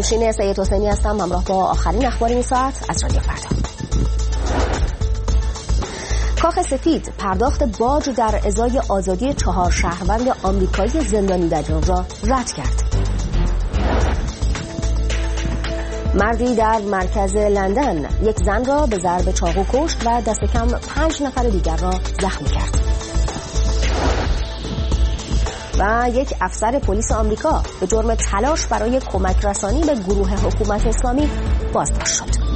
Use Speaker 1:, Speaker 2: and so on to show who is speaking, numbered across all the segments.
Speaker 1: نوشین سید حسینی هستم، همراه با آخرین اخبار این ساعت از رادیو فردا. کاخ سفید پرداخت باج در ازای آزادی 4 شهروند آمریکایی زندانی در ایران را رد کرد. مردی در مرکز لندن یک زن را به ضرب چاقو کشت و دست کم 5 نفر دیگر را زخمی کرد. و یک افسر پلیس آمریکا به جرم تلاش برای کمک رسانی به گروه حکومت اسلامی بازداشت شد.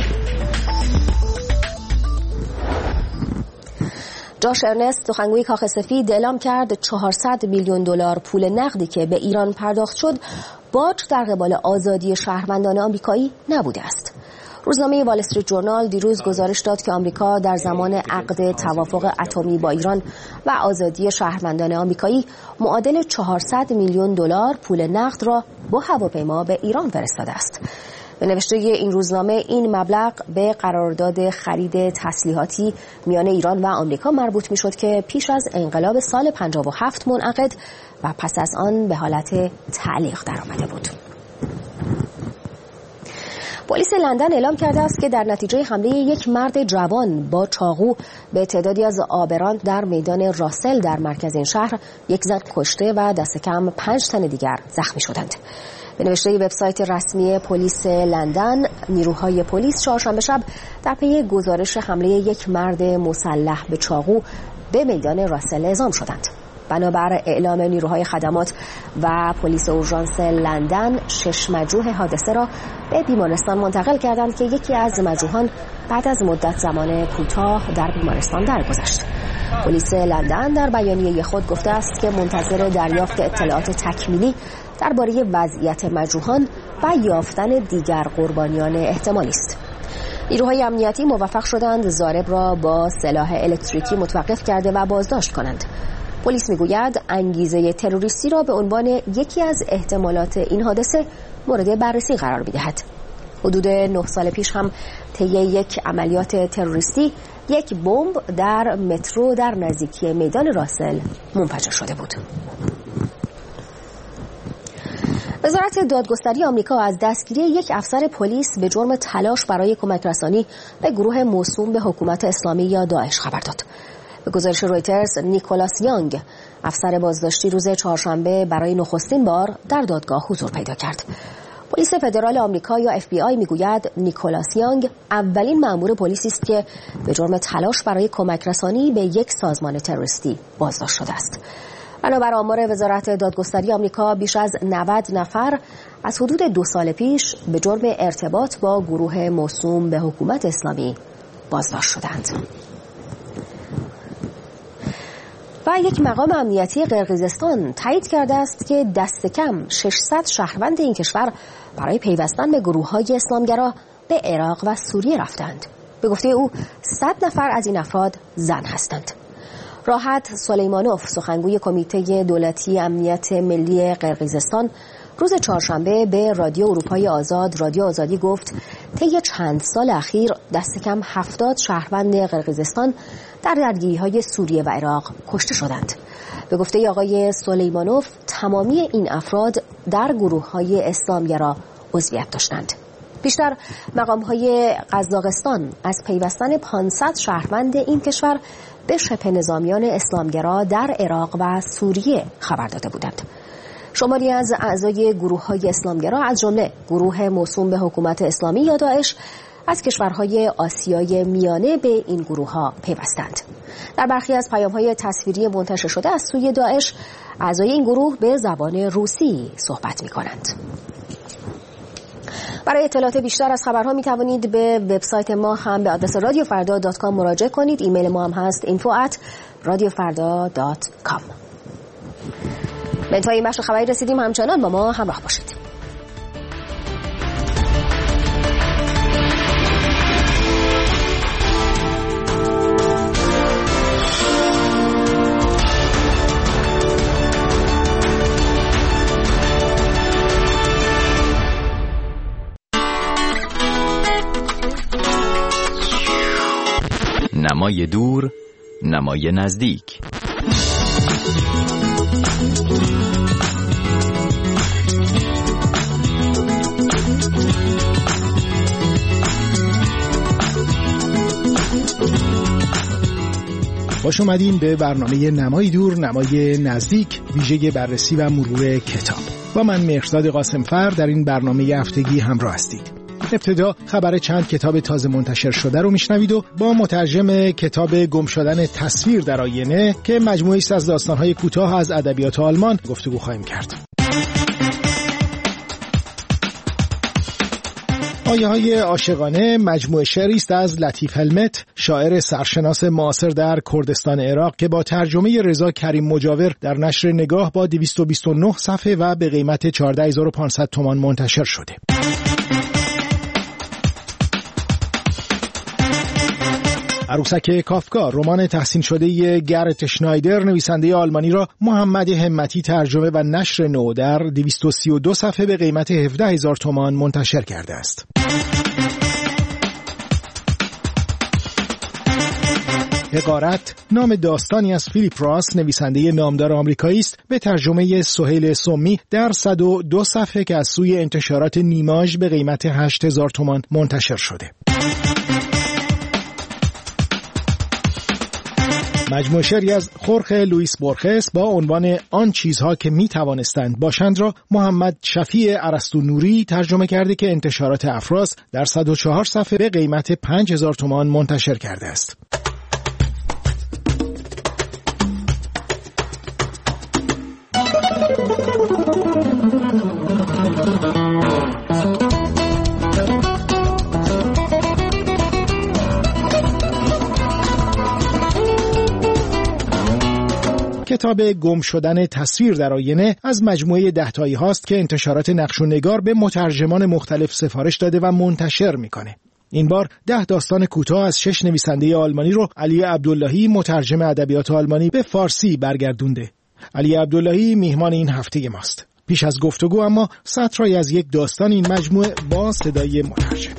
Speaker 1: جاش ارنست، سخنگوی کاخ سفید، اعلام کرد 400 میلیون دلار پول نقدی که به ایران پرداخت شد باج در قبال آزادی شهروندان آمریکایی نبوده است. روزنامه وال استریت جورنال دیروز گزارش داد که آمریکا در زمان عقد توافق اتمی با ایران و آزادی شهروندان آمریکایی معادل 400 میلیون دلار پول نقد را با هواپیما به ایران فرستاده است. به نوشته این روزنامه این مبلغ به قرارداد خرید تسلیحاتی میان ایران و آمریکا مربوط میشد که پیش از انقلاب سال 57 منعقد و پس از آن به حالت تعلیق درآمده بود. پلیس لندن اعلام کرده است که در نتیجه حمله یک مرد جوان با چاقو به تعدادی از آبران در میدان راسل در مرکز این شهر یک زن کشته و دست کم 5 تن دیگر زخمی شدند. به نوشته وبسایت رسمی پلیس لندن، نیروهای پلیس چهارشنبه شب در پی گزارش حمله یک مرد مسلح به چاقو به میدان راسل اعزام شدند. بنابر اعلام نیروهای خدمات و پلیس اورژانس لندن 6 مجروح حادثه را به بیمارستان منتقل کردند که یکی از مجروحان بعد از مدت زمان کوتاه در بیمارستان درگذشت. پلیس لندن در بیانیه خود گفته است که منتظر دریافت اطلاعات تکمیلی درباره وضعیت مجروحان و یافتن دیگر قربانیان احتمالی است. نیروهای امنیتی موفق شدند ضارب را با سلاح الکتریکی متوقف کرده و بازداشت کنند. پلیس میگوید انگیزه تروریستی را به عنوان یکی از احتمالات این حادثه مورد بررسی قرار می‌دهد. حدود 9 سال پیش هم طی یک عملیات تروریستی یک بمب در مترو در نزدیکی میدان راسل منفجر شده بود. وزارت دادگستری آمریکا از دستگیری یک افسر پلیس به جرم تلاش برای کمک رسانی به گروه موسوم به حکومت اسلامی یا داعش خبر داد. به گزارش رویترز، نیکولاس یانگ، افسر بازداشتی، روز چهارشنبه برای نخستین بار در دادگاه حضور پیدا کرد. پلیس فدرال آمریکا یا FBI میگوید نیکولاس یانگ اولین مأمور پلیسی است که به جرم تلاش برای کمک رسانی به یک سازمان تروریستی بازداشت شده است. بنابر آمار وزارت دادگستری آمریکا بیش از 90 نفر از حدود 2 سال پیش به جرم ارتباط با گروه موسوم به حکومت اسلامی بازداشت شدند. و یک مقام امنیتی قرقیزستان تایید کرده است که دست کم 600 شهروند این کشور برای پیوستن به گروه‌های اسلامگرا به عراق و سوریه رفتند. به گفته او 100 نفر از این افراد زن هستند. راحت سلیمانوف، سخنگوی کمیته دولتی امنیت ملی قرقیزستان، روز چهارشنبه به رادیو اروپای آزاد، رادیو آزادی گفت طی چند سال اخیر دست کم 70 شهروند قرقیزستان در درگیری‌های سوریه و عراق کشته شدند. به گفته آقای سلیمانوف تمامی این افراد در گروه‌های اسلامگرا عضویت داشتند. بیشتر مقام‌های قزاقستان از پیوستن 500 شهروند این کشور به شبه نظامیان اسلامگرا در عراق و سوریه خبر داده بودند. شماری از اعضای گروه‌های اسلامگرا از جمله گروه موسوم به حکومت اسلامی یا داعش از کشورهای آسیای میانه به این گروه‌ها پیوستند. در برخی از پیام‌های تصویری منتشر شده از سوی داعش، اعضای این گروه به زبان روسی صحبت می‌کنند. برای اطلاعات بیشتر از خبرها می توانید به وبسایت ما هم به آدرس radiofarda.com مراجعه کنید. ایمیل ما هم هست info@radiofarda.com. به انتهای این بخش خبری رسیدیم، همچنان با ما همراه باشید.
Speaker 2: نمای دور، نمای نزدیک.
Speaker 3: خوش اومدین به برنامه نمای دور نمای نزدیک، ویژه بررسی و مرور کتاب. با من مهرزاد قاسمفر در این برنامه هفتگی همراه هستید. ابتدا خبر چند کتاب تازه منتشر شده رو میشنوید و با مترجم کتاب گم شدن تصویر در آینه که مجموعه‌ای است از داستان‌های کوتاه از ادبیات آلمان گفتگو خواهیم کرد. آیه‌های عاشقانه مجموعه شعری است از لطیف هلمت، شاعر سرشناس معاصر در کردستان عراق که با ترجمه رضا کریم مجاور در نشر نگاه با 229 صفحه و به قیمت 14500 تومان منتشر شده. عروسک کافکا، رمان تحسین شده گرت شنایدر نویسنده آلمانی را محمد همتی ترجمه و نشر نو در 232 صفحه به قیمت 17000 تومان منتشر کرده است. حقارت نام داستانی از فیلیپ راس نویسنده نامدار آمریکایی است به ترجمه سهیل سمی در 102 صفحه که از سوی انتشارات نیماژ به قیمت 8000 تومان منتشر شده. مجموعه شعری از خورخه لوئیس بورخس با عنوان آن چیزها که می توانستند باشند را محمد شفیع ارسطو نوری ترجمه کرده که انتشارات افراز در 104 صفحه به قیمت 5000 تومان منتشر کرده است. کتاب گم شدن تصویر در آینه از مجموعه 10 تایی هاست که انتشارات نقش و نگار به مترجمان مختلف سفارش داده و منتشر میکنه. این بار 10 داستان کوتاه از 6 نویسنده آلمانی رو علی عبداللهی مترجم ادبیات آلمانی به فارسی برگردونده. علی عبداللهی میهمان این هفته ماست. پیش از گفتگو اما سطری از یک داستان این مجموعه با صدای مترجم.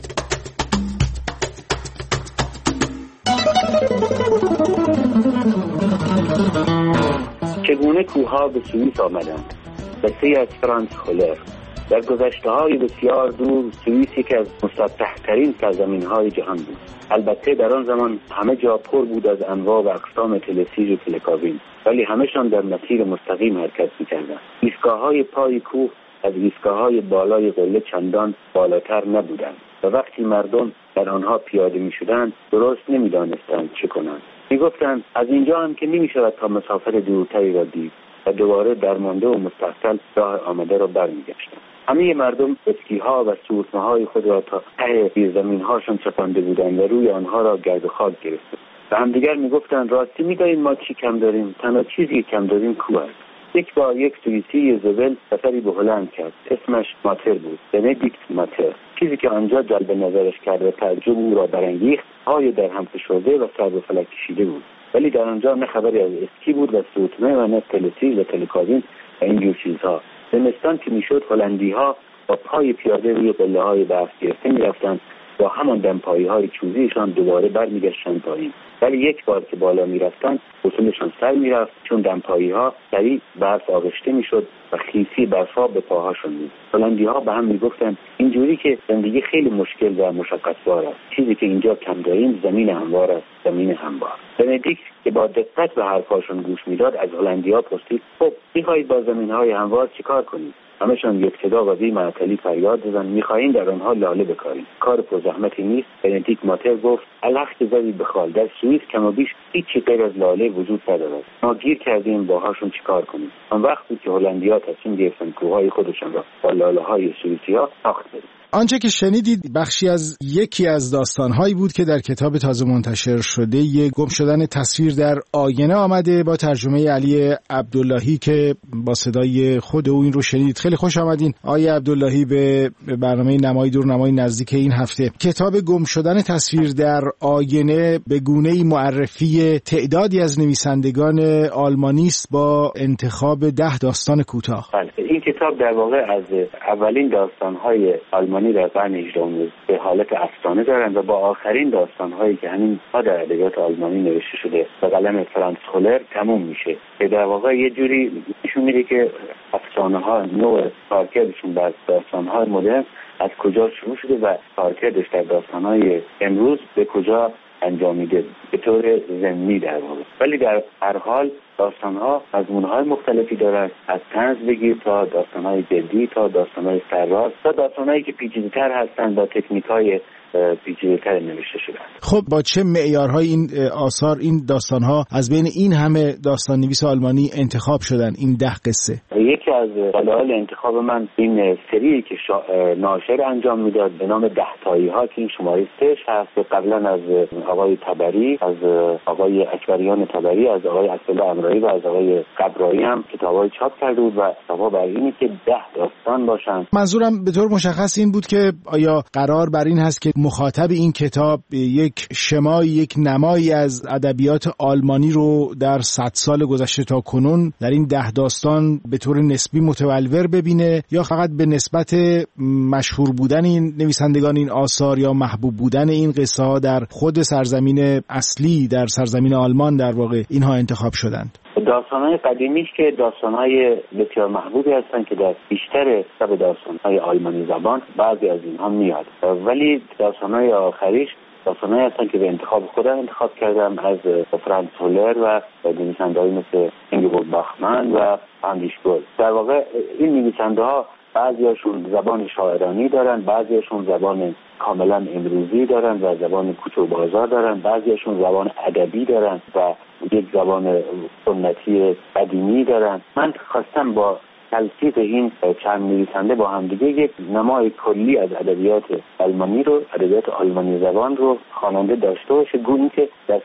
Speaker 4: چگونه کوه‌ها به سوئیس آمدند؟ قصه از فرانس خولر. در گذشته‌های بسیار دور سوئیس یکی از مسطح‌ترین سرزمین‌های جهان بود. البته در آن زمان همه جا پر بود از انواع و اقسام تلسیج و تلکابین، ولی همه‌شان در مسیر مستقیم حرکت می‌کردند. ایستگاه‌های پای کوه از ایستگاه‌های بالای قله چندان بالاتر نبودند و وقتی مردم در آنها پیاده می‌شدند درست نمی‌دانستند چه کنند. میگفتند از اینجا هم که نمی‌شود تا مسافت دورتری را دید و دوباره درمانده و مستحصل راه آمده را برمیگشتند. همه مردم اسکی‌ها و سورتمه‌های خود را تا ته زمین‌هاشان چپانده بودند و روی آنها را گرد و خاک گرفته. و همدیگر میگفتند راستی می‌دانید ما چی کم داریم؟ تنها چیزی کم داریم کوه است. یک بار یک سوئیسی زبل سفری به هلند کرد. اسمش ماتر بود، بندیکت ماتر. چیزی که آنجا جلب نظرش کرد و تعجب او را برانگیخت پای در هم فشرده و سر به فلک کشیده بود. ولی در آنجا نه خبری از اسکی بود و سوتمه و نه تلسیج و تلکابین و اینجور چیزها. زمستان که میشد هلندی‌ها با پای پیاده روی قله‌های برف گرفته می‌رفتند با همان دمپایی‌های چوبیشان دوباره برمیگشتند پایین. ولی یک بار که بالا می‌رفتند بطنشان سر می‌رفت چون دمپایی‌ها سریع برف آغشته می‌شد و خیسی برف‌ها به پاهاشون بود. هلندی‌ها به هم می‌گفتند اینجوری که زندگی خیلی مشکل و مشقت‌بار است. چیزی که اینجا کم داریم زمین هموار است، زمین هموار. بندیکت که با دقت به حرفاشون گوش می‌داد از هلندی‌ها پرسید خب می‌خواهید با زمین‌های هموار چیکار کنید؟ همشان یک صدا و بی معطلی فریاد زدند می‌خواهیم در آنها لاله بکاریم. کار پرزحمتی نیست. بندیکت ماتر گفت الحق زدید به خال. در سوئیس کم و بیش هیچی غیر از لاله وجود ندارد. ما گیر کردیم باهاشون چیکار کنیم. آن وقت بود که هلندی‌ها تصمیم گرفتند کوههای خودشان را با لاله‌های سوئیسی‌ها ساخت بدهند.
Speaker 3: آنچه که شنیدید بخشی از یکی از داستان‌هایی بود که در کتاب تازه منتشر شده ی گم شدن تصویر در آینه آمده با ترجمه علی عبداللهی که با صدای خود او این رو شنیدید. خیلی خوش آمدین آقای عبداللهی به برنامه نمای دور نمای نزدیک این هفته. کتاب گم شدن تصویر در آینه به گونه‌ای معرفی تعدادی از نویسندگان آلمانی است با انتخاب 10 داستان کوتاه.
Speaker 4: این کتاب در واقع از اولین داستان‌های آلمانی در قرن 18 به حالت افسانه دارند و با آخرین داستان‌هایی که همین در ادبیات آلمانی نوشته شده به قلم فرانس خولر تموم میشه. که در واقع یه جوری نشون میده که افسانه‌ها نوع کارکردشون با داستان‌های مدرن از کجا شروع شده و کارکردش در داستان‌های امروز به کجا انجامیده به طور ضمنی در واقع. ولی در هر حال داستان‌ها مضمون‌های مختلفی دارند، از طنز بگیر تا داستان‌های جدی تا داستان‌های سرراست تا داستان‌هایی که پیچیده‌تر هستند با تکنیک‌های پیچیده‌تر نوشته شدند.
Speaker 3: خب با چه معیارهای این آثار، این داستان‌ها از بین این همه داستان‌نویس آلمانی انتخاب شدن، این 10 قصه؟
Speaker 4: یکی از دلایل انتخاب من این سری که ناشر انجام میداد به نام 10 تایی‌ها که این شماره 6 هست، قبلا از آقای طبری، از آقای اکبریان طبری، از آقای اسدالله امرایی و از آقای قبرایی هم کتابای چاپ کرده بود و اتفاق بر اینه که 10 داستان باشن.
Speaker 3: منظورم به طور مشخص این بود که آیا قرار بر این هست که مخاطب این کتاب یک شمای، یک نمایی از ادبیات آلمانی رو در 100 سال گذشته تا کنون در این 10 داستان به طور نسبی متولور ببینه، یا فقط به نسبت مشهور بودن این نویسندگان این آثار یا محبوب بودن این قصه ها در خود سرزمین اصلی، در سرزمین آلمان در واقع اینها انتخاب شدند؟
Speaker 4: داستان‌های قدیمیش که داستان‌های بسیار محبوبی هستن که در بیشتر سب داستان‌های آلمانی زبان بعضی از اینها میاد، ولی داستان‌های آخریش داستان‌هایی هستن که به انتخاب خودم انتخاب کردم از فرانس هولر و نویسنده‌هایی مثل اینگبورگ باخمن و اندریش گل. در واقع این نویسنده‌ها بعضیاشون زبان شاعرانی دارن، بعضیاشون زبان کاملا امروزی دارن و زبان کوچه و بازار دارن، بعضیاشون زبان ادبی دارن و یک زبان سنتی قدیمی دارن. من خواستم با تلفیق این چند نویسنده با هم دیگه یک نمای کلی از ادبیات آلمانی رو، ادبیات آلمانی زبان رو خواننده داشته باشه، گونه که در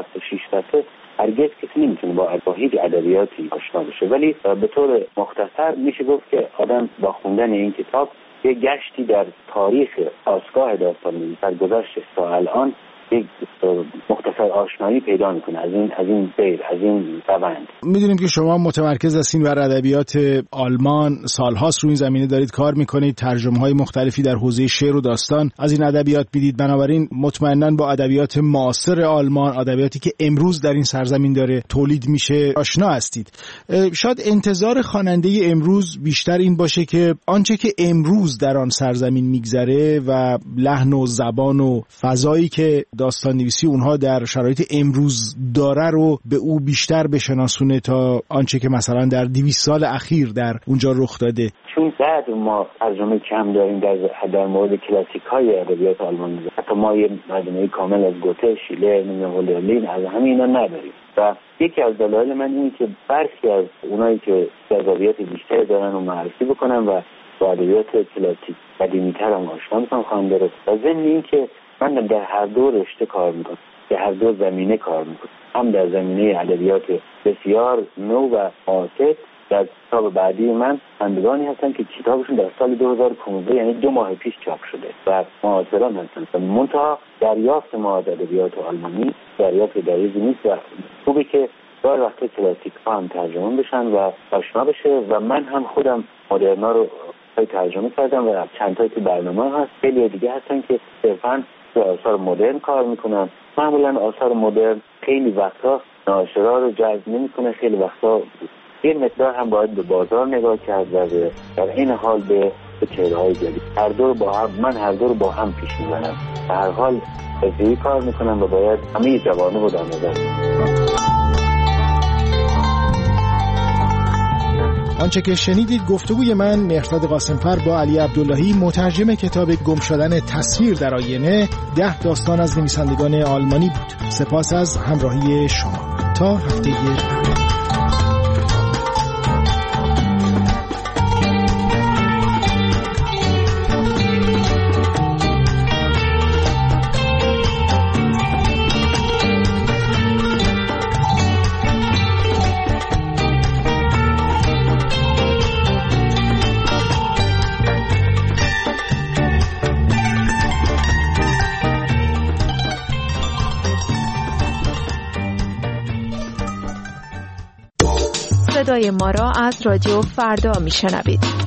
Speaker 4: 66% هرگز کسی نمیتونه با هیچ ادبیاتی آشنا بشه. ولی به طور مختصر میشه گفت که آدم با خوندن این کتاب یک گشتی در تاریخ آسگاه داستان سرگذشت تا الان یک مختصر آشنایی پیدا میکنه از این سیر، از این روند.
Speaker 3: میدونیم که شما متمرکز هستین بر ادبیات آلمان، سالهاست رو این زمینه دارید کار میکنید، ترجمه‌های مختلفی در حوزه شعر و داستان از این ادبیات میدید، بنابراین مطمئناً با ادبیات معاصر آلمان، ادبیاتی که امروز در این سرزمین داره تولید میشه آشنا هستید. شاید انتظار خواننده امروز بیشتر این باشه که آنچه که امروز در آن سرزمین میگذره و لحن و زبان و فضایی که داستان نویسی اونها در شرایط امروز داره رو به او بیشتر بشناسونه تا آنچه که مثلا در 200 سال اخیر در اونجا رخ داده.
Speaker 4: چون بعد ما ترجمه کم داریم در مورد کلاسیک های ادبیات آلمانی، حتی ما یه مجموعه کامل از گوته، شیلر، هولرلین از همینا نداریم و یکی از دلایل من اینه که برخی از اونایی که جذابیت بیشتر دارن رو معرفی بکنم و با ادبیات کلاسیک قدیمی‌تر هم آشنا می‌کنم خواننده رو. و ضمن این که من در هر دو رشته کار میکنم، در هر دو زمینه کار میکنم، هم در زمینه ادبیات بسیار نو و معاصر. در کتاب بعدی من خوانندگانی هستن که کتابشون در سال 2015 یعنی 2 ماه پیش چاپ شده و معاصران هستن. منتها دریافت ما از ادبیات آلمانی دریافت دقیقی نیست و خوبه که دار وقت کلاسیک ها هم ترجمه بشن و آشنا بشه و من هم خودم مدرنا رو ترجمه کردم و چند تا برنامه هست. خیلی دیگه هستن که صرفاً آثار مدرن کار میکنن. معمولا آثار مدرن خیلی وقتا ناشرا رو جذب نمیکنه، خیلی وقتا یه مقدار هم باید به بازار نگاه کرد و در این حال به چهره‌های جدید. هر دو رو با هم پیش میبرم. در هر حال حرفه‌ای کار میکنم و باید همه جوانب رو در نظر بگیرم.
Speaker 3: آنچه که شنیدید گفتگوی من مهرداد قاسمفر با علی عبداللهی، مترجم کتاب گم شدن تصویر در آینه، 10 داستان از نویسندگان آلمانی بود. سپاس از همراهی شما. تا هفته
Speaker 5: صدای ما را از رادیو فردا میشنوید.